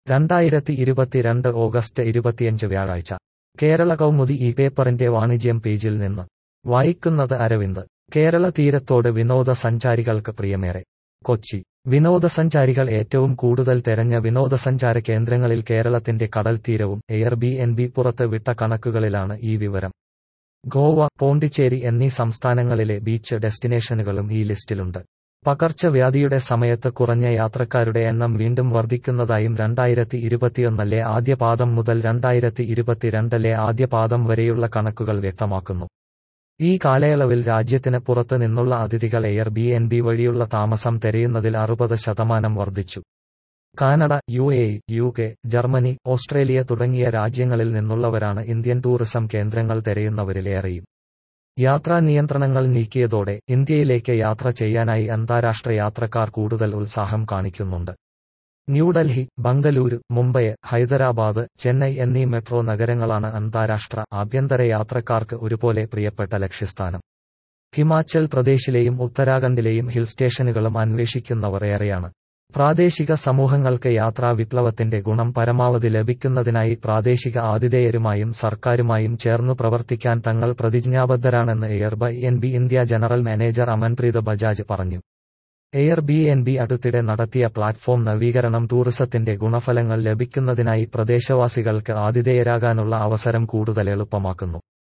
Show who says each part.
Speaker 1: 2022 August 25 വ്യാഴാഴ്ച കേരള കൗമുദി ഈ പേപ്പറിന്റെ വാണിജ്യം പേജിൽ നിന്ന് വായിക്കുന്നത് അരവിന്ദ്. കേരള തീരത്തോട് വിനോദസഞ്ചാരികൾക്ക് പ്രിയമേറെ. കൊച്ചി. വിനോദസഞ്ചാരികൾ ഏറ്റവും കൂടുതൽ തെരഞ്ഞ വിനോദസഞ്ചാര കേന്ദ്രങ്ങളിൽ കേരളത്തിന്റെ കടൽ തീരവും എയർബിഎൻബി പുറത്ത് വിട്ട കണക്കുകളിലാണ് ഈ വിവരം. ഗോവ, പോണ്ടിച്ചേരി എന്നീ സംസ്ഥാനങ്ങളിലെ ബീച്ച് ഡെസ്റ്റിനേഷനുകളും ഈ ലിസ്റ്റിലുണ്ട്. പകർച്ചവ്യാധിയുടെ സമയത്ത് കുറഞ്ഞ യാത്രക്കാരുടെ എണ്ണം വീണ്ടും വർദ്ധിക്കുന്നതായും 2021 ആദ്യപാദം മുതൽ 2022 ആദ്യപാദം വരെയുള്ള കണക്കുകൾ വ്യക്തമാക്കുന്നു. ഈ കാലയളവിൽ രാജ്യത്തിന് പുറത്ത് നിന്നുള്ള അതിഥികൾ എയർബിഎൻബി വഴിയുള്ള താമസം തിരയുന്നതിൽ 60% വർദ്ധിച്ചു. Canada, UAE, UK, Germany, Australia തുടങ്ങിയ രാജ്യങ്ങളിൽ നിന്നുള്ളവരാണ് ഇന്ത്യൻ ടൂറിസം കേന്ദ്രങ്ങൾ തിരയുന്നവരിലേറെയും. യാത്രാ നിയന്ത്രണങ്ങൾ നീക്കിയതോടെ ഇന്ത്യയിലേക്ക് യാത്ര ചെയ്യാനായി അന്താരാഷ്ട്ര യാത്രക്കാർ കൂടുതൽ ഉത്സാഹം കാണിക്കുന്നുണ്ട്. ന്യൂഡൽഹി, ബംഗലൂരു, മുംബൈ, ഹൈദരാബാദ്, ചെന്നൈ എന്നീ മെട്രോ നഗരങ്ങളാണ് അന്താരാഷ്ട്ര, ആഭ്യന്തര യാത്രക്കാർക്ക് ഒരുപോലെ പ്രിയപ്പെട്ട ലക്ഷ്യസ്ഥാനം. ഹിമാചൽ പ്രദേശിലെയും ഉത്തരാഖണ്ഡിലെയും ഹിൽ സ്റ്റേഷനുകളും അന്വേഷിക്കുന്നവർ ഏറെയാണ്. പ്രാദേശിക സമൂഹങ്ങൾക്ക് യാത്രാ വിപ്ലവത്തിന്റെ ഗുണം പരമാവധി ലഭിക്കുന്നതിനായി പ്രാദേശിക ആതിഥേയരുമായും സർക്കാരുമായും ചേർന്നു പ്രവർത്തിക്കാൻ തങ്ങൾ പ്രതിജ്ഞാബദ്ധരാണെന്ന് Airbnb India general manager Amanpreet Bajaj പറഞ്ഞു. എയർബിഎൻബി അടുത്തിടെ നടത്തിയ പ്ലാറ്റ്ഫോം നവീകരണം ടൂറിസത്തിന്റെ ഗുണഫലങ്ങൾ ലഭിക്കുന്നതിനായി പ്രദേശവാസികൾക്ക് ആതിഥേയരാകാനുള്ള അവസരം കൂടുതൽ എളുപ്പമാക്കുന്നു.